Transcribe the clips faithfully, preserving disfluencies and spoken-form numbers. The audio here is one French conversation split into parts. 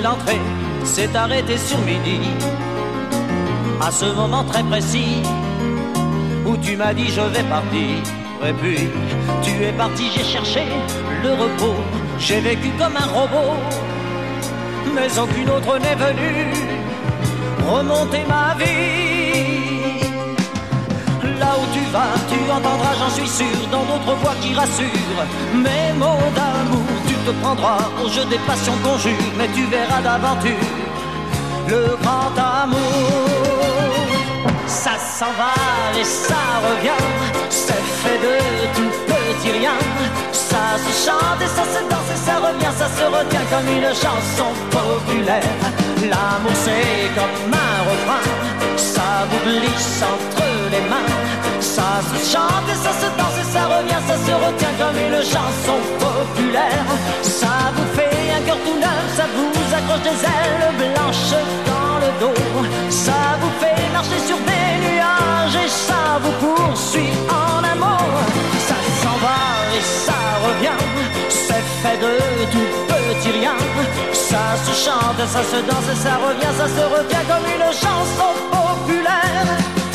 l'entrée s'est arrêtée sur midi. À ce moment très précis où tu m'as dit je vais partir. Et puis tu es parti, j'ai cherché le repos. J'ai vécu comme un robot, mais aucune autre n'est venue remonter ma vie. Là où tu vas, tu entendras, j'en suis sûr, dans d'autres voix qui rassurent. Mes mots d'amour, tu te prendras au jeu des passions qu'on jure, mais tu verras d'aventure le grand amour. Ça s'en va et ça revient, c'est fait de tout petit rien. Ça se chante et ça se danse et ça revient, ça se retient comme une chanson populaire. L'amour c'est comme un refrain, ça vous glisse entre les mains. Ça se chante et ça se danse et ça revient, ça se retient comme une chanson populaire. Ça vous fait un cœur tout neuf, ça vous accroche des ailes blanches dans le dos. Ça vous fait marcher sur des nuages et ça vous poursuit en amour. Ça s'en va et ça revient, c'est fait de tout petit rien. Ça se chante, ça se danse et ça revient, ça se retient comme une chanson populaire.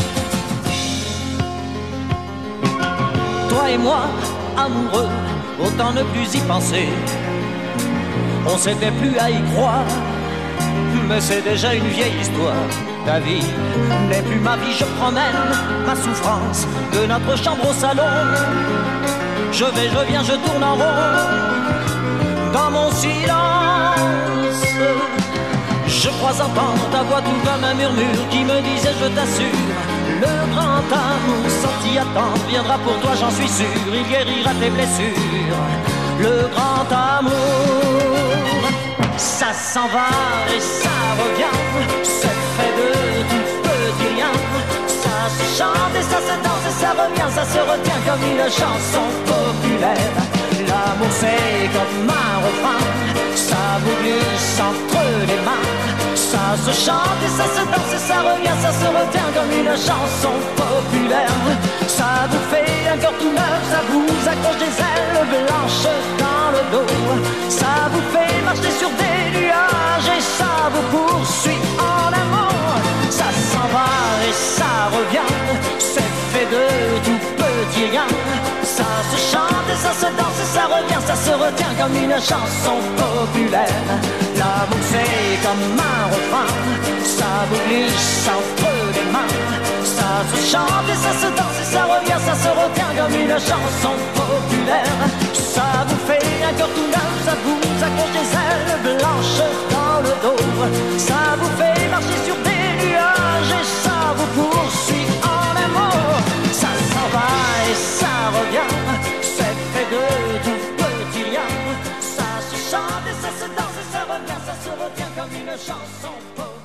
Toi et moi, amoureux, autant ne plus y penser. On s'était plus à y croire, mais c'est déjà une vieille histoire. Ta vie n'est plus ma vie, je promène ma souffrance de notre chambre au salon. Je vais, je viens, je tourne en rond dans mon silence. Je crois entendre ta voix tout comme un murmure qui me disait je t'assure, le grand amour sans t'y attendre viendra pour toi, j'en suis sûr. Il guérira tes blessures, le grand amour. Ça s'en va et ça revient, c'est fait de tout petit rien. Ça se chante et ça se danse et ça revient, ça se retient comme une chanson populaire. L'amour c'est comme un refrain, ça vous glisse entre les mains. Ça se chante et ça se danse et ça revient, ça se retient comme une chanson populaire. Ça vous fait un cœur tout neuf, ça vous accroche des ailes blanches dans le dos. Ça vous fait marcher sur des nuages et ça vous poursuit en amour. Ça s'en va et ça revient, c'est fait de tout petit rien. Ça se chante et ça se danse et ça revient, ça se retient comme une chanson populaire. L'amour c'est comme un refrain, ça vous glisse entre les mains. Ça se chante et ça se danse et ça revient, ça se retient comme une chanson populaire. Ça vous fait un cœur tout neuf, ça vous accroche des ailes blanches dans le dos. Ça vous fait marcher sur des nuages et ça vous poursuit en amour. Ça s'en va et ça revient, c'est fait de tout petit rien. Ça se chante et ça se danse et ça revient, ça se retient comme une chanson populaire.